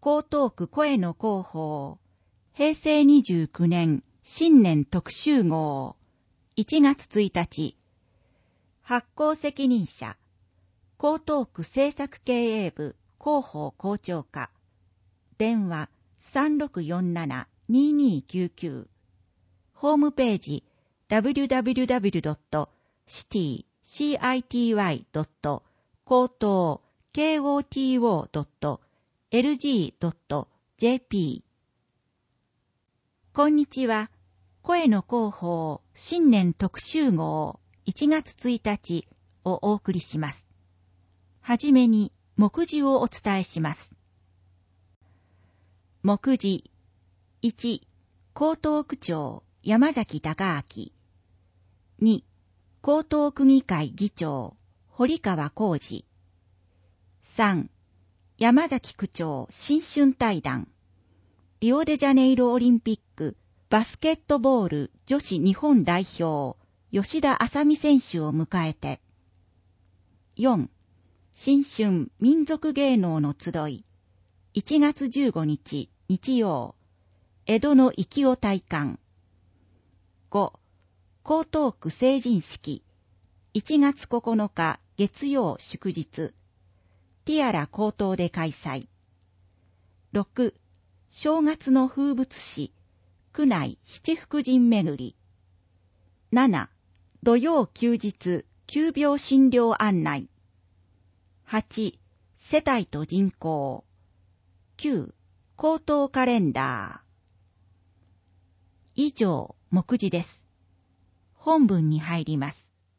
江東区声の広報、平成29年新年特集号、1月1日、発行責任者、江東区政策経営部広報校長課、電話 3647-2299、ホームページ www.city-koto.lg.jp。 こんにちは。声の広報新年特集号1月1日をお送りします。はじめに目次をお伝えします。目次1、江東区長山崎隆明。2、江東区議会議長堀川浩二。3、山崎区長新春対談。リオデジャネイロオリンピックバスケットボール女子日本代表吉田麻美選手を迎えて。4、新春民族芸能の集い1月15日日曜江戸の粋を体感。5、江東区成人式1月9日月曜祝日ティアラ江東で開催。6、正月の風物詩区内七福神巡り。7、土曜休日急病診療案内。8、世帯と人口。9、江東カレンダー。以上、目次です。本文に入ります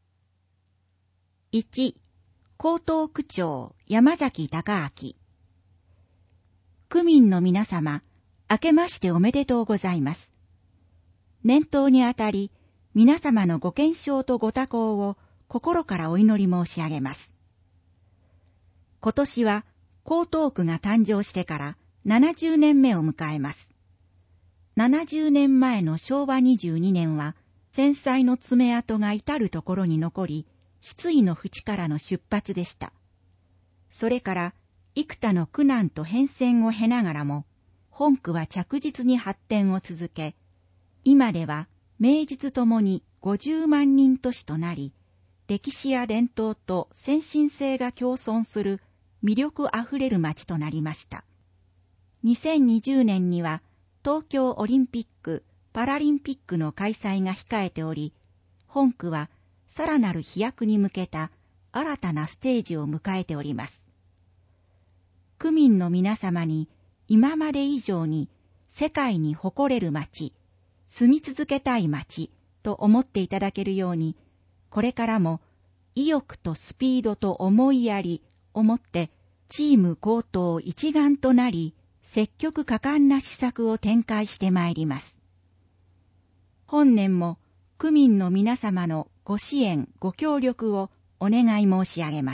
。1、江東区長山崎隆明。区民の皆様、明けましておめでとうございます。年頭にあたり、皆様のご健勝とご多幸を心からお祈り申し上げます。今年は江東区が誕生してから70年目を迎えます。70年前の昭和22年は、戦災の爪痕が至るところに残り、失意の淵からの出発でした。それから、幾多の苦難と変遷を経ながらも、本区は着実に発展を続け、今では名実ともに50万人都市となり、歴史や伝統と先進性が共存する魅力あふれる街となりました。2020年には東京オリンピック・パラリンピックの開催が控えており、本区はさらなる飛躍に向けた新たなステージを迎えております。区民の皆様に今まで以上に世界に誇れる街、住み続けたい街と思っていただけるように、これからも意欲とスピードと思いやりをもってチーム江東一丸となり、積極果敢な施策を展開してまいります。本年も区民の皆様のご支援、ご協力をお願い申し上げます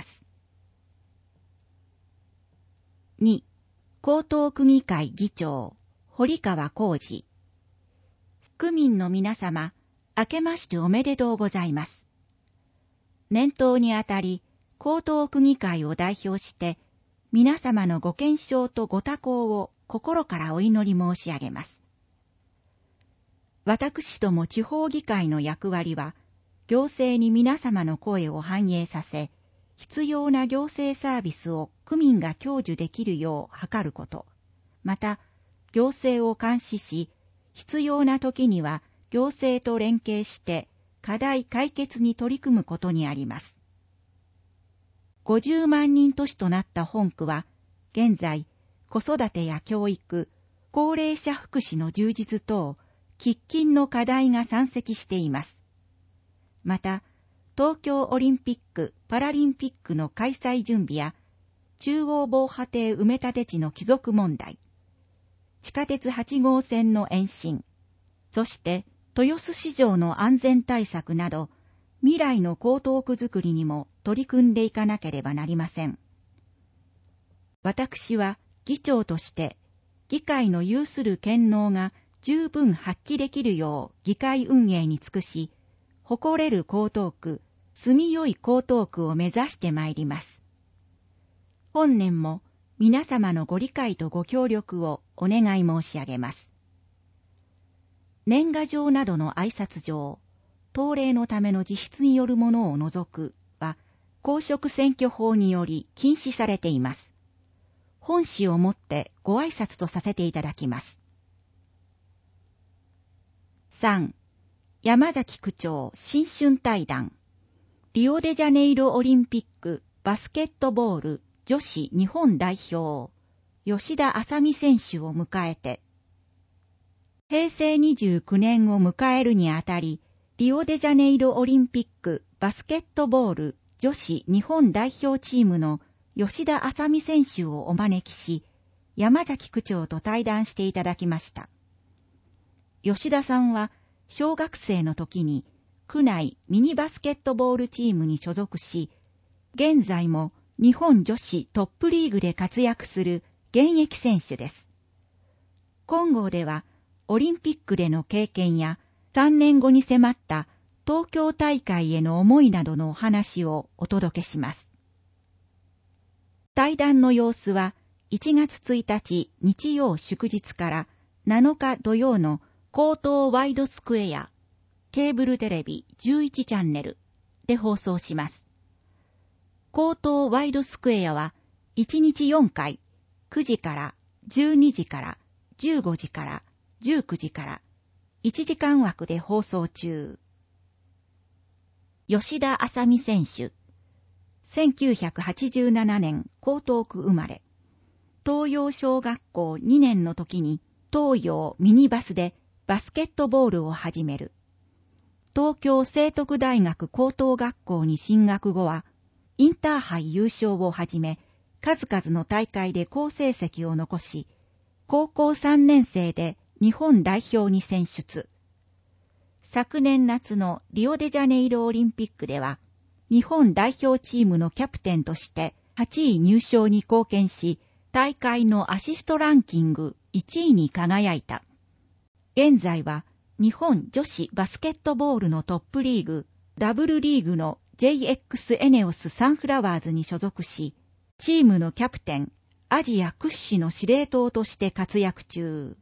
。2、江東区議会議長堀川浩二。区民の皆様、明けましておめでとうございます。年頭にあたり、江東区議会を代表して、皆様のご健勝とご多幸を心からお祈り申し上げます。私ども地方議会の役割は、行政に皆様の声を反映させ、必要な行政サービスを区民が享受できるよう図ること、また、行政を監視し、必要な時には行政と連携して課題解決に取り組むことにあります。50万人都市となった本区は、現在、子育てや教育、高齢者福祉の充実等、喫緊の課題が山積しています。また、東京オリンピック・パラリンピックの開催準備や、中央防波堤埋め立て地の帰属問題、地下鉄8号線の延伸、そして豊洲市場の安全対策など、未来の江東区づくりにも取り組んでいかなければなりません。私は議長として、議会の有する権能が十分発揮できるよう議会運営に尽くし、誇れる江東区、住みよい江東区を目指してまいります。本年も皆様のご理解とご協力をお願い申し上げます。年賀状などの挨拶状、当例のための自筆によるものを除くは、公職選挙法により禁止されています。本紙をもってご挨拶とさせていただきます。3. 山崎区長新春対談。リオデジャネイロオリンピックバスケットボール女子日本代表、吉田麻美選手を迎えて、平成29年を迎えるにあたり、リオデジャネイロオリンピックバスケットボール女子日本代表チームの吉田麻美選手をお招きし、山崎区長と対談していただきました。吉田さんは小学生の時に区内ミニバスケットボールチームに所属し、現在も日本女子トップリーグで活躍する現役選手です。今号ではオリンピックでの経験や3年後に迫った東京大会への思いなどのお話をお届けします。対談の様子は1月1日日曜祝日から7日土曜の江東ワイドスクエア、ケーブルテレビ11チャンネルで放送します。江東ワイドスクエアは1日4回、9時から12時から15時から19時から1時間枠で放送中。吉田麻美選手、1987年江東区生まれ、東洋小学校2年の時に東洋ミニバスでバスケットボールを始める。東京聖徳大学高等学校に進学後は、インターハイ優勝をはじめ、数々の大会で好成績を残し、高校3年生で日本代表に選出。昨年夏のリオデジャネイロオリンピックでは、日本代表チームのキャプテンとして8位入賞に貢献し、大会のアシストランキング1位に輝いた。現在は日本女子バスケットボールのトップリーグ、ダブルリーグの JX エネオスサンフラワーズに所属し、チームのキャプテン、アジア屈指の司令塔として活躍中。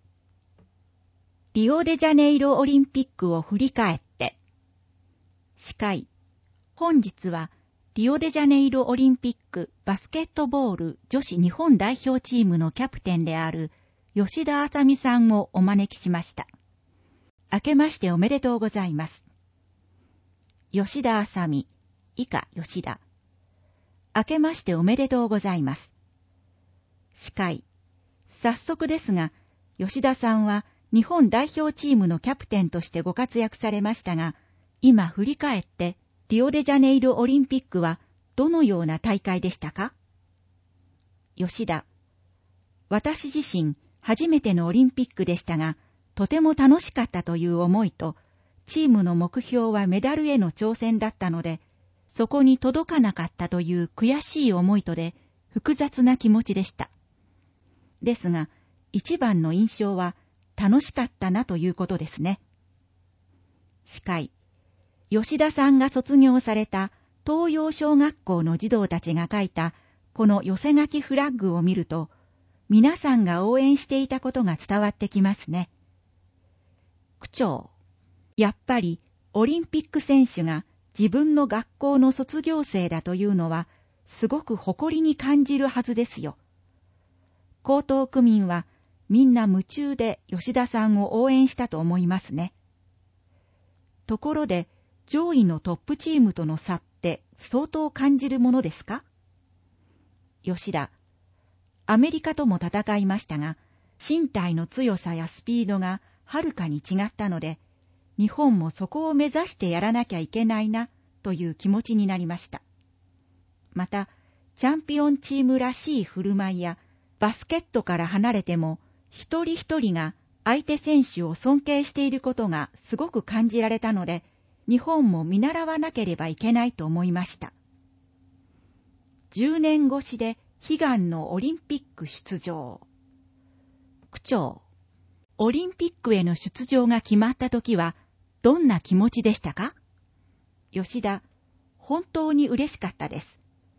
リオデジャネイロオリンピックを振り返って。司会。本日はリオデジャネイロオリンピックバスケットボール女子日本代表チームのキャプテンである吉田麻美さんをお招きしました。明けましておめでとうございます。吉田麻美、以下吉田。明けましておめでとうございます。司会。早速ですが、吉田さんは日本代表チームのキャプテンとしてご活躍されましたが、今振り返ってリオデジャネイロオリンピックはどのような大会でしたか？吉田。私自身、初めてのオリンピックでしたが、とても楽しかったという思いと、チームの目標はメダルへの挑戦だったので、そこに届かなかったという悔しい思いとで、複雑な気持ちでした。ですが、一番の印象は楽しかったなということですね。司会。吉田さんが卒業された東洋小学校の児童たちが書いたこの寄せ書きフラッグを見ると、皆さんが応援していたことが伝わってきますね。区長。やっぱりオリンピック選手が自分の学校の卒業生だというのはすごく誇りに感じるはずですよ。江東区民はみんな夢中で吉田さんを応援したと思いますね。ところで上位のトップチームとの差って相当感じるものですか？吉田。アメリカとも戦いましたが、身体の強さやスピードがはるかに違ったので、日本もそこを目指してやらなきゃいけないなという気持ちになりました。また、チャンピオンチームらしい振る舞いや、バスケットから離れても、一人一人が相手選手を尊敬していることがすごく感じられたので、日本も見習わなければいけないと思いました。10年越しで悲願のオリンピック出場。区長。オリンピックへの出場が決まったときは、どんな気持ちでしたか？吉田。本当に嬉しかったです。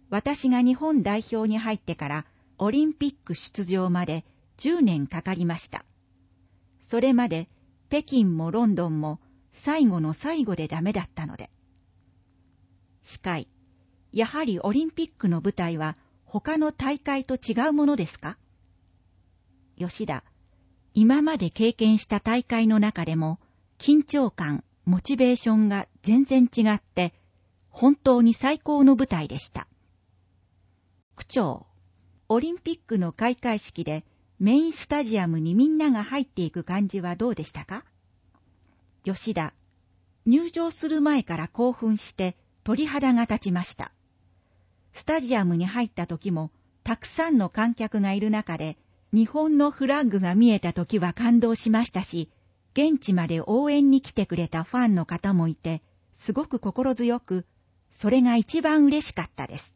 私が日本代表に入ってからオリンピック出場まで10年かかりました。それまで北京もロンドンも最後の最後でダメだったので。司会、やはりオリンピックの舞台は他の大会と違うものですか？吉田、今まで経験した大会の中でも緊張感、モチベーションが全然違って本当に最高の舞台でした。区長、オリンピックの開会式でメインスタジアムにみんなが入っていく感じはどうでしたか？吉田、入場する前から興奮して鳥肌が立ちました。スタジアムに入った時もたくさんの観客がいる中で日本のフラッグが見えた時は感動しましたし、現地まで応援に来てくれたファンの方もいて、すごく心強く、それが一番嬉しかったです。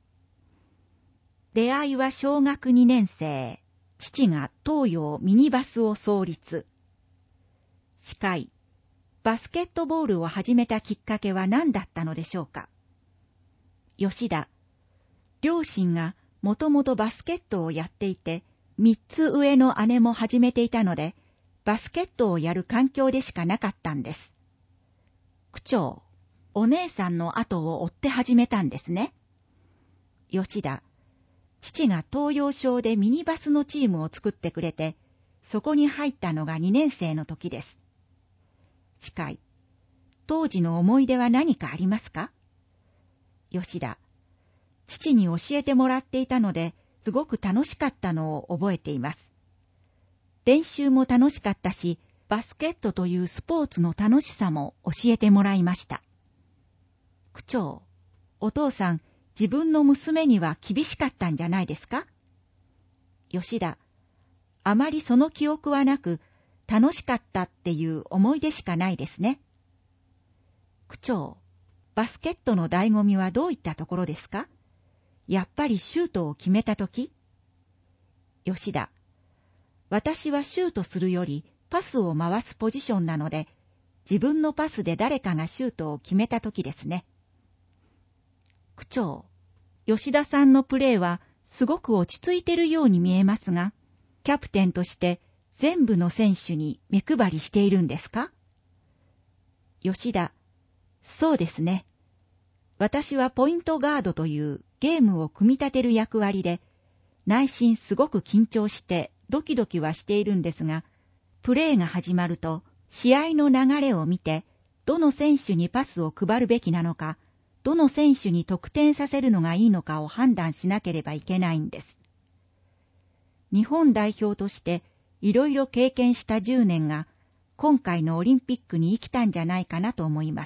出会いは小学2年生、父が東洋ミニバスを創立。司会、バスケットボールを始めたきっかけは何だったのでしょうか？吉田、両親がもともとバスケットをやっていて、3つ上の姉も始めていたので、バスケットをやる環境でしかなかったんです。区長、お姉さんの後を追って始めたんですね。吉田、父が東洋省でミニバスのチームを作ってくれて、そこに入ったのが2年生の時です。司会、当時の思い出は何かありますか？吉田、父に教えてもらっていたので、すごく楽しかったのを覚えています。練習も楽しかったし、バスケットというスポーツの楽しさも教えてもらいました。区長、お父さん、自分の娘には厳しかったんじゃないですか？吉田、あまりその記憶はなく、楽しかったっていう思い出しかないですね。区長、バスケットの醍醐味はどういったところですか？やっぱりシュートを決めたとき？吉田、私はシュートするよりパスを回すポジションなので、自分のパスで誰かがシュートを決めたときですね。区長、吉田さんのプレーはすごく落ち着いているように見えますが、キャプテンとして全部の選手に目配りしているんですか？吉田、そうですね。私はポイントガードというゲームを組み立てる役割で、内心すごく緊張してドキドキはしているんですが、プレーが始まると試合の流れを見て、どの選手にパスを配るべきなのか、どの選手に得点させるのがいいのかを判断しなければいけないんです。日本代表としていろいろ経験した10年が、今回のオリンピックに生きたんじゃないかなと思います。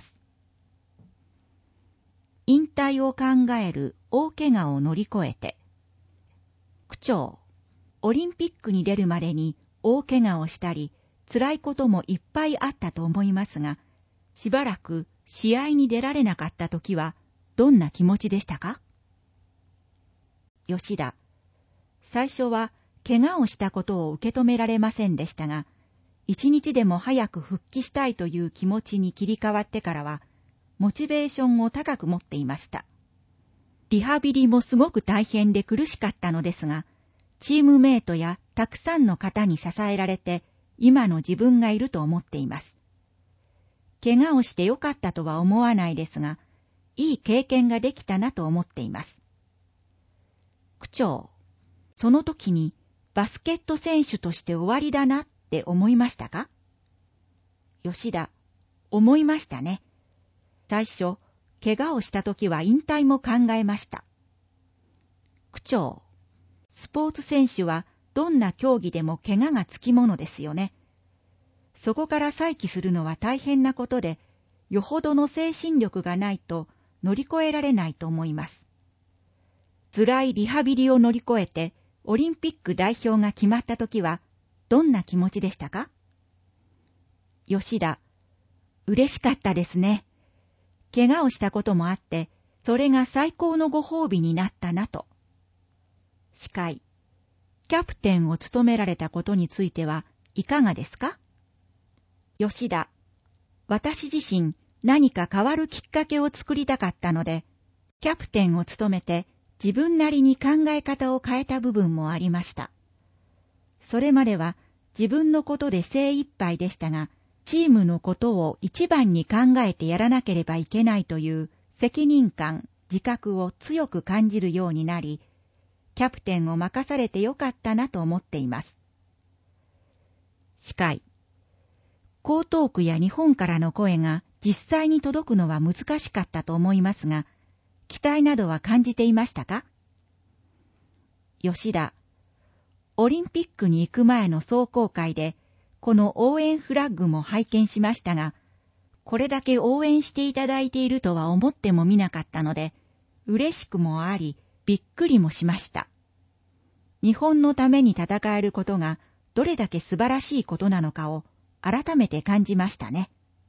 引退を考える大怪我を乗り越えて。区長、オリンピックに出るまでに大怪我をしたり、辛いこともいっぱいあったと思いますが、しばらく試合に出られなかった時は、どんな気持ちでしたか？吉田、最初は怪我をしたことを受け止められませんでしたが、一日でも早く復帰したいという気持ちに切り替わってからは、モチベーションを高く持っていました。リハビリもすごく大変で苦しかったのですが、チームメイトやたくさんの方に支えられて、今の自分がいると思っています。怪我をしてよかったとは思わないですが、いい経験ができたなと思っています。区長、その時にバスケット選手として終わりだなって思いましたか？吉田、思いましたね。最初、怪我をした時は引退も考えました。区長、スポーツ選手はどんな競技でも怪我がつきものですよね。そこから再起するのは大変なことで、よほどの精神力がないと乗り越えられないと思います。辛いリハビリを乗り越えてオリンピック代表が決まった時はどんな気持ちでしたか？吉田、嬉しかったですね。怪我をしたこともあって、それが最高のご褒美になったなと。司会、キャプテンを務められたことについてはいかがですか？吉田、私自身何か変わるきっかけを作りたかったので、キャプテンを務めて自分なりに考え方を変えた部分もありました。それまでは自分のことで精一杯でしたが、チームのことを一番に考えてやらなければいけないという責任感、自覚を強く感じるようになり、キャプテンを任されてよかったなと思っています。司会。江東区や日本からの声が実際に届くのは難しかったと思いますが、期待などは感じていましたか？吉田。オリンピックに行く前の壮行会で、この応援フラッグも拝見しましたが、これだけ応援していただいているとは思ってもみなかったので、嬉しくもあり、びっくりもしました。日本のために戦えることがどれだけ素晴らしいことなのかを改めて感じましたね。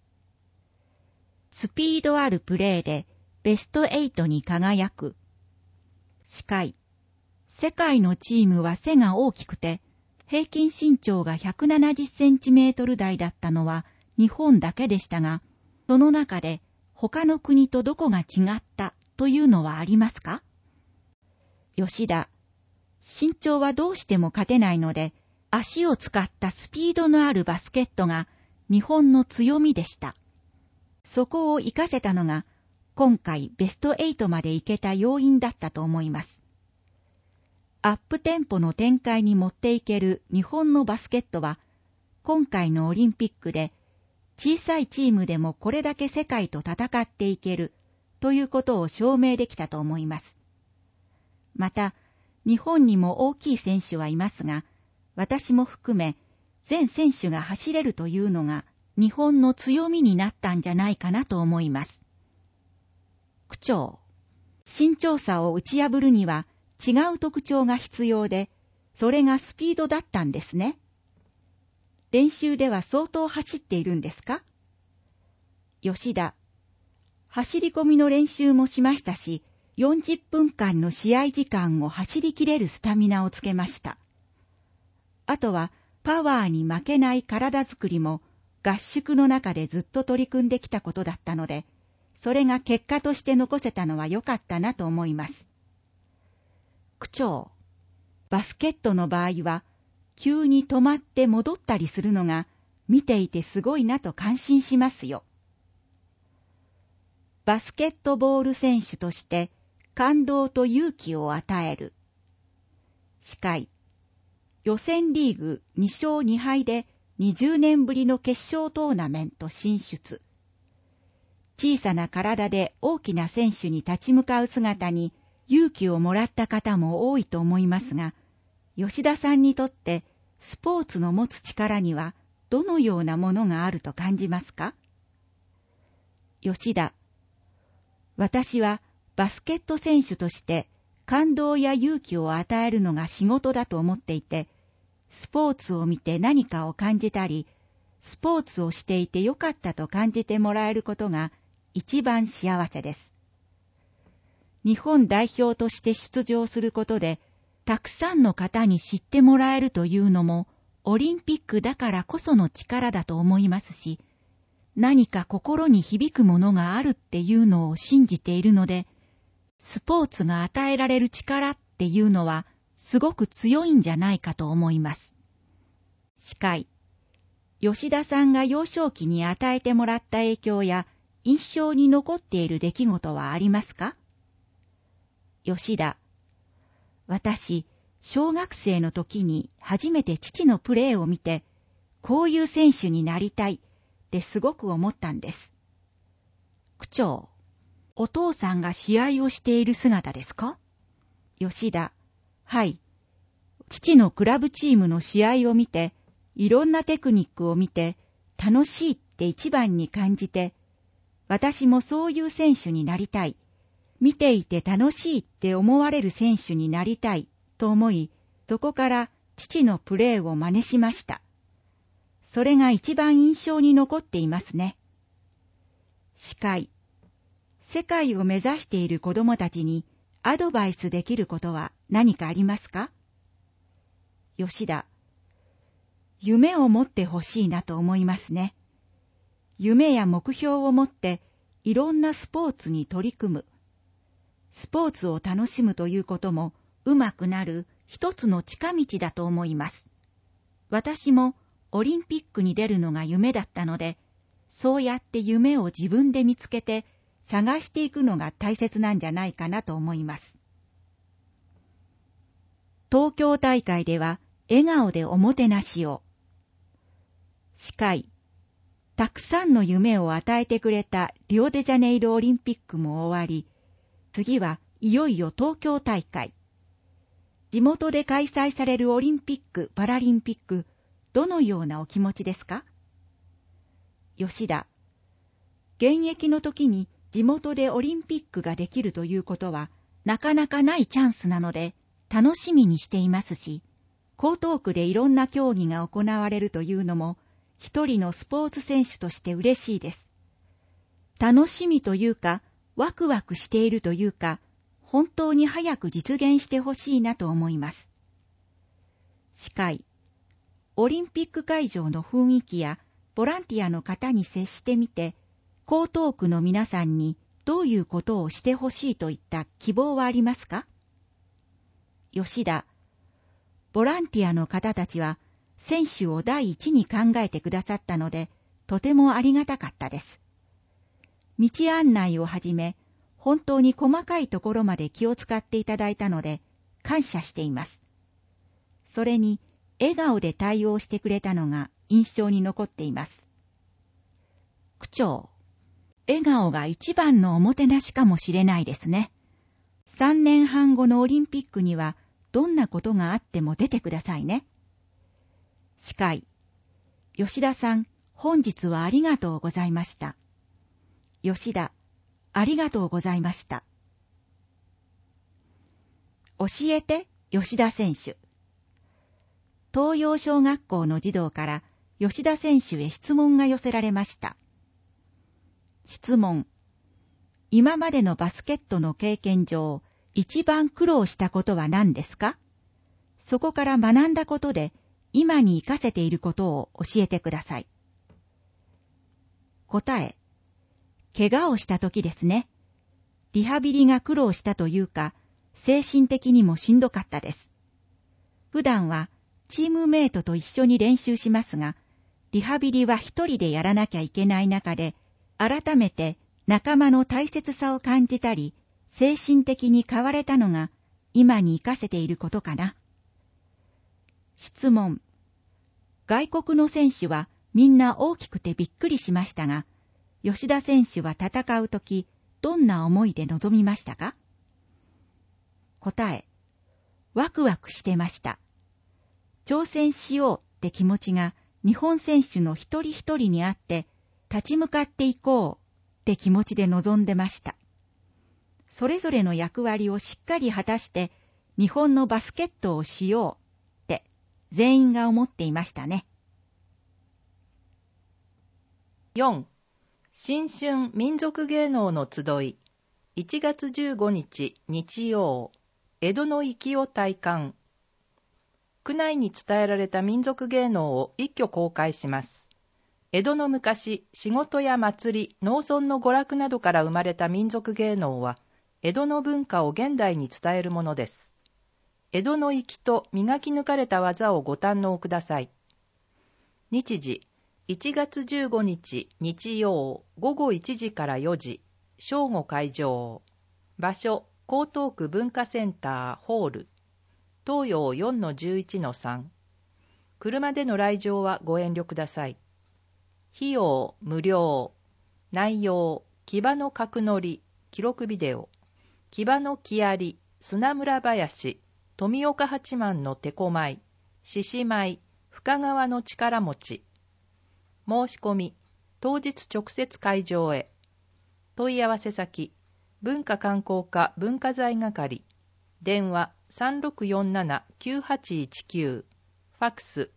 スピードあるプレーでベスト8に輝く。司会。世界のチームは背が大きくて、平均身長が170センチメートル台だったのは日本だけでしたが、その中で他の国とどこが違ったというのはありますか？吉田。身長はどうしても勝てないので、足を使ったスピードのあるバスケットが日本の強みでした。そこを活かせたのが、今回ベスト8まで行けた要因だったと思います。アップテンポの展開に持っていける日本のバスケットは、今回のオリンピックで小さいチームでもこれだけ世界と戦っていけるということを証明できたと思います。また、日本にも大きい選手はいますが、私も含め全選手が走れるというのが日本の強みになったんじゃないかなと思います。区長。身長差を打ち破るには違う特徴が必要で、それがスピードだったんですね。練習では相当走っているんですか？吉田。走り込みの練習もしましたし、40分間の試合時間を走りきれるスタミナをつけました。あとはパワーに負けない体づくりも合宿の中でずっと取り組んできたことだったので、それが結果として残せたのは良かったなと思います。区長。バスケットの場合は、急に止まって戻ったりするのが見ていてすごいなと感心しますよ。バスケットボール選手として感動と勇気を与える。司会。予選リーグ2勝2敗で20年ぶりの決勝トーナメント進出。小さな体で大きな選手に立ち向かう姿に勇気をもらった方も多いと思いますが、吉田さんにとってスポーツの持つ力にはどのようなものがあると感じますか？吉田。私はバスケット選手として感動や勇気を与えるのが仕事だと思っていて、スポーツを見て何かを感じたり、スポーツをしていてよかったと感じてもらえることが一番幸せです。日本代表として出場することで、たくさんの方に知ってもらえるというのも、オリンピックだからこその力だと思いますし、何か心に響くものがあるっていうのを信じているので、スポーツが与えられる力っていうのはすごく強いんじゃないかと思います。司会。吉田さんが幼少期に与えてもらった影響や印象に残っている出来事はありますか？吉田。私、小学生の時に初めて父のプレーを見て、こういう選手になりたいってすごく思ったんです。区長。お父さんが試合をしている姿ですか？吉田。はい。父のクラブチームの試合を見て、いろんなテクニックを見て、楽しいって一番に感じて、私もそういう選手になりたい。見ていて楽しいって思われる選手になりたいと思い、そこから父のプレーを真似しました。それが一番印象に残っていますね。司会。世界を目指している子供たちにアドバイスできることは何かありますか？吉田。夢を持ってほしいなと思いますね。夢や目標を持っていろんなスポーツに取り組む。 スポーツを楽しむということもうまくなる一つの近道だと思います。私もオリンピックに出るのが夢だったので、そうやって夢を自分で見つけて探していくのが大切なんじゃないかなと思います。東京大会では笑顔でおもてなしを。司会、たくさんの夢を与えてくれたリオデジャネイロオリンピックも終わり、次はいよいよ東京大会。地元で開催されるオリンピック・パラリンピック、どのようなお気持ちですか？吉田、現役の時に地元でオリンピックができるということはなかなかないチャンスなので楽しみにしていますし、江東区でいろんな競技が行われるというのも一人のスポーツ選手として嬉しいです。楽しみというか、ワクワクしているというか、本当に早く実現してほしいなと思います。司会、オリンピック会場の雰囲気やボランティアの方に接してみて、江東区の皆さんにどういうことをしてほしいといった希望はありますか？吉田、ボランティアの方たちは選手を第一に考えてくださったので、とてもありがたかったです。道案内をはじめ、本当に細かいところまで気を使っていただいたので、感謝しています。それに、笑顔で対応してくれたのが印象に残っています。区長、笑顔が一番のおもてなしかもしれないですね。3年半後のオリンピックには、どんなことがあっても出てくださいね。司会、吉田さん、本日はありがとうございました。吉田、ありがとうございました。教えて、吉田選手。東洋小学校の児童から吉田選手へ質問が寄せられました。質問。今までのバスケットの経験上、一番苦労したことは何ですか？そこから学んだことで、今に活かせていることを教えてください。答え。怪我をした時ですね。リハビリが苦労したというか、精神的にもしんどかったです。普段はチームメイトと一緒に練習しますが、リハビリは一人でやらなきゃいけない中で、改めて仲間の大切さを感じたり、精神的に変われたのが今に活かせていることかな。質問。外国の選手はみんな大きくてびっくりしましたが、吉田選手は戦うとき、どんな思いで臨みましたか？答え。ワクワクしてました。挑戦しようって気持ちが日本選手の一人一人にあって、立ち向かっていこうって気持ちで臨んでました。それぞれの役割をしっかり果たして日本のバスケットをしようって全員が思っていましたね。 4. 新春民族芸能の集い1月15日日曜江戸の粋を体感。区内に伝えられた民族芸能を一挙公開します。江戸の昔、仕事や祭り、農村の娯楽などから生まれた民族芸能は、江戸の文化を現代に伝えるものです。江戸の粋と磨き抜かれた技をご堪能ください。日時、1月15日日曜午後1時から4時、正午会場。場所、江東区文化センターホール。東洋 4-11-3。車での来場はご遠慮ください。費用無料。内容、木場の角乗り、記録ビデオ。木場の木遣り、砂村林、富岡八幡の手こ舞、獅子舞、深川の力持ち。申し込み、当日直接会場へ。問い合わせ先、文化観光課文化財係。電話3647-9819。ファックス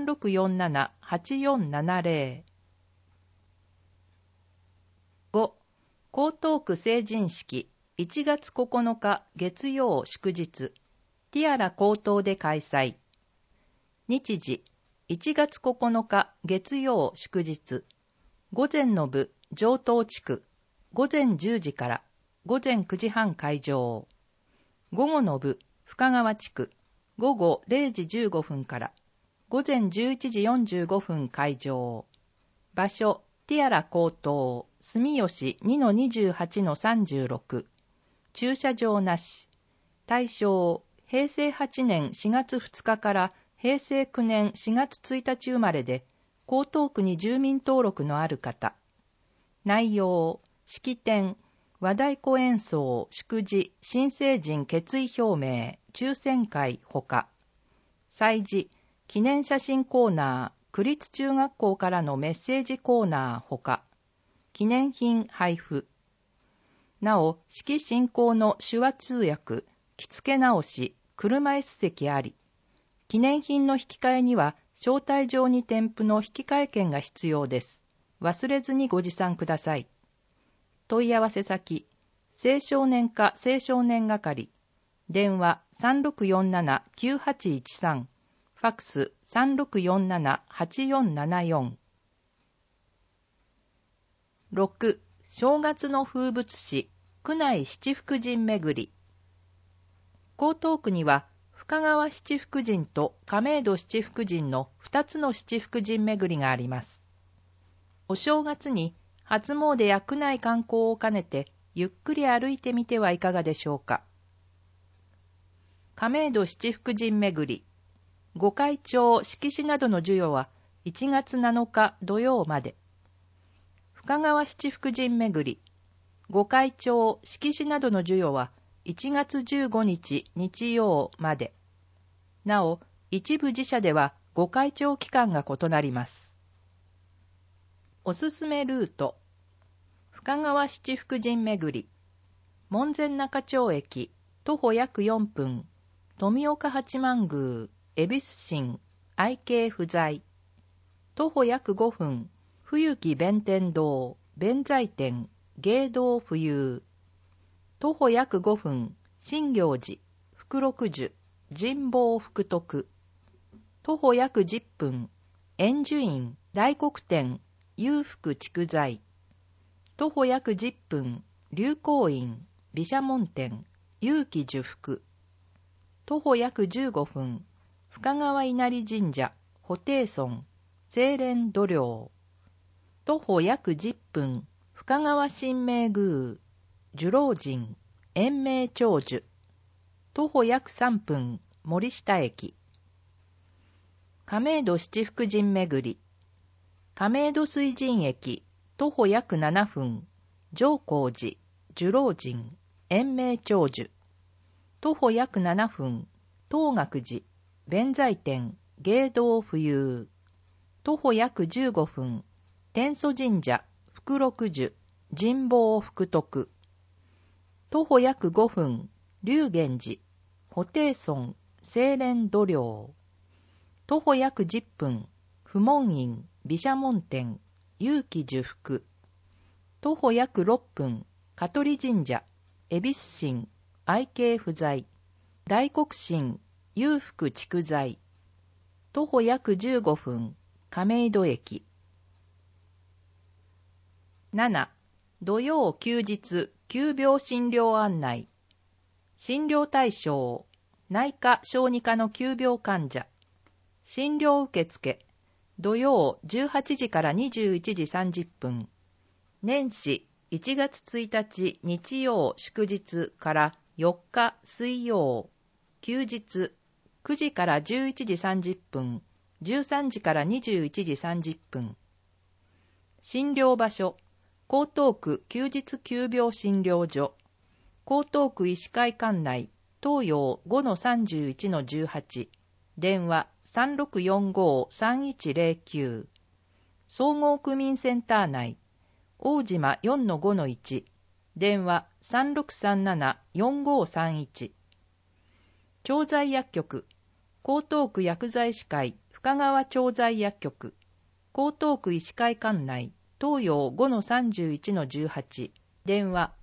3647-8470。5. 江東区成人式1月9日月曜祝日ティアラ江東で開催。日時1月9日月曜祝日午前の部上東地区午前10時から午前9時半開場。午後の部、深川地区、午後0時15分から午前11時45分開場。場所、ティアラ高等、住吉 2-28-36。駐車場なし。対象、平成8年4月2日から平成9年4月1日生まれで、江東区に住民登録のある方。内容、式典、和太鼓演奏、祝辞、新成人決意表明、抽選会ほか。祭事、記念写真コーナー、区立中学校からのメッセージコーナーほか。記念品配布。なお、式進行の手話通訳、着付け直し、車椅子席あり。記念品の引き換えには、招待状に添付の引換券が必要です。忘れずにご持参ください。問い合わせ先、青少年課青少年係。電話 3647-9813。ファックス 3647-8474。6. 正月の風物詩、区内七福神巡り。江東区には、深川七福神と亀戸七福神の2つの七福神巡りがあります。お正月に初詣や区内観光を兼ねて、ゆっくり歩いてみてはいかがでしょうか。亀戸七福神巡り。御開帳、色紙などの授与は1月7日土曜まで。深川七福神巡り。御開帳、色紙などの授与は1月15日日曜まで。なお、一部自社では御開帳期間が異なります。おすすめルート。深川七福神巡り。門前仲町駅、徒歩約4分。富岡八幡宮、恵比寿神、愛慶不在。徒歩約5分。冬木弁天堂、弁財天、芸道浮遊。徒歩約5分。新行寺、福禄寿、神保福徳。徒歩約10分。円寿院、大黒天、裕福蓄財。徒歩約10分。龍光院、毘沙門天、勇気寿福。徒歩約15分。深川稲荷神社、布袋村、清廉度量。徒歩約10分。深川神明宮、寿老神、延命長寿。徒歩約3分。森下駅。亀戸七福神巡り。亀戸水神駅、徒歩約7分。上光寺、寿老神、延命長寿。徒歩約7分。東岳寺、弁財天、芸道浮遊。徒歩約15分。天祖神社、福禄寿、神保福徳。徒歩約5分。龍源寺、布袋村、清廉度量。徒歩約10分。不門院、毘沙門天、勇気寿福。徒歩約6分。香取神社、恵比寿神、愛慶不在。大黒神、裕福蓄財。徒歩約15分。亀戸駅。7. 土曜休日急病診療案内。診療対象、内科小児科の急病患者。診療受付、土曜18時から21時30分。年始1月1日日曜祝日から4日水曜。休日9時から11時30分。13時から21時30分。診療場所、江東区休日急病診療所。江東区医師会館内、東洋 5-31-18。電話3645-3109。総合区民センター内、大島 4-5-1。電話3637-4531。調剤薬局、江東区薬剤師会深川調剤薬局。江東区医師会館内、東洋 5-31-18。電話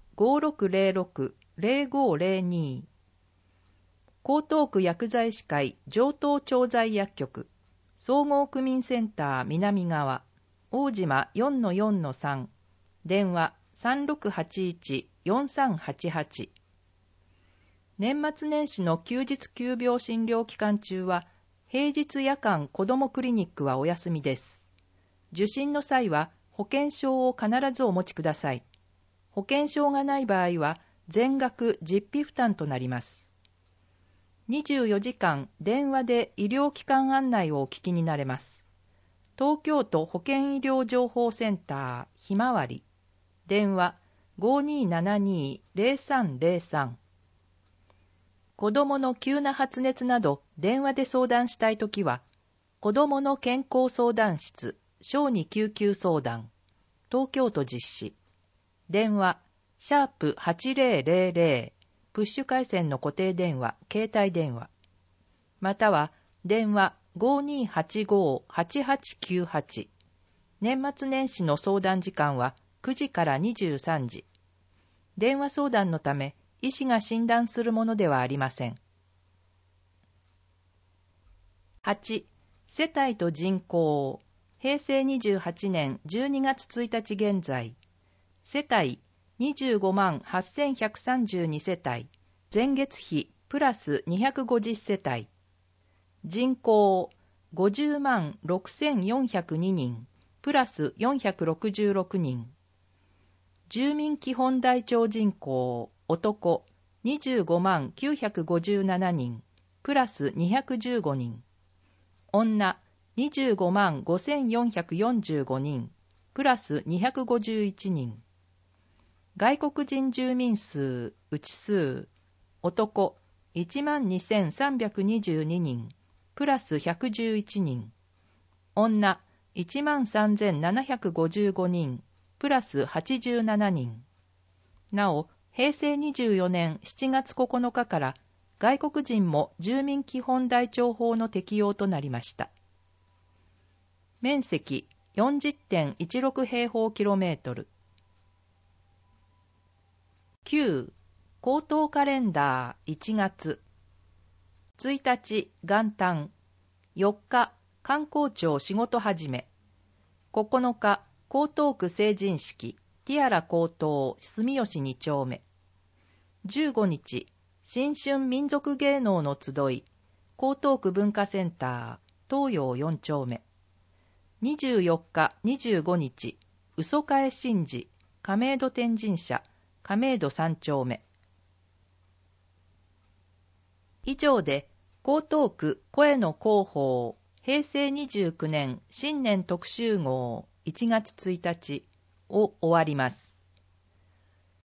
5606-0502。江東区薬剤師会上東調剤薬局。総合区民センター南側、大島 4-4-3。電話 0388。年末年始の休日急病診療期間中は、平日夜間子どもクリニックはお休みです。受診の際は保険証を必ずお持ちください。保険証がない場合は全額実費負担となります。24時間電話で医療機関案内をお聞きになれます。東京都保健医療情報センターひまわり。電話 5272-0303。子どもの急な発熱など電話で相談したいときは、子どもの健康相談室、小児救急相談、東京都実施。電話、#8000、プッシュ回線の固定電話、携帯電話。または、電話 5285-8898。年末年始の相談時間は9時から23時。電話相談のため、医師が診断するものではありません。8. 世帯と人口。平成28年12月1日現在。世帯25万8132世帯。前月比プラス250世帯。人口50万6402人。プラス466人。住民基本台帳人口。男25万957人、プラス215人。女25万5445人、プラス251人。外国人住民数、内数。男1万2322人、プラス111人。女1万3755人、プラス87人。なお、平成24年7月9日から外国人も住民基本台帳法の適用となりました。面積 40.16 平方キロメートル。9. 口頭カレンダー1月。1日元旦。4日観光庁仕事始め。9日江東区成人式。ティアラ高等住吉2丁目。15日、新春民族芸能の集い、江東区文化センター、東洋4丁目。24日、25日、嘘替神事、亀戸天神社、亀戸3丁目。以上で、江東区声の広報、平成29年新年特集号1月1日を終わります。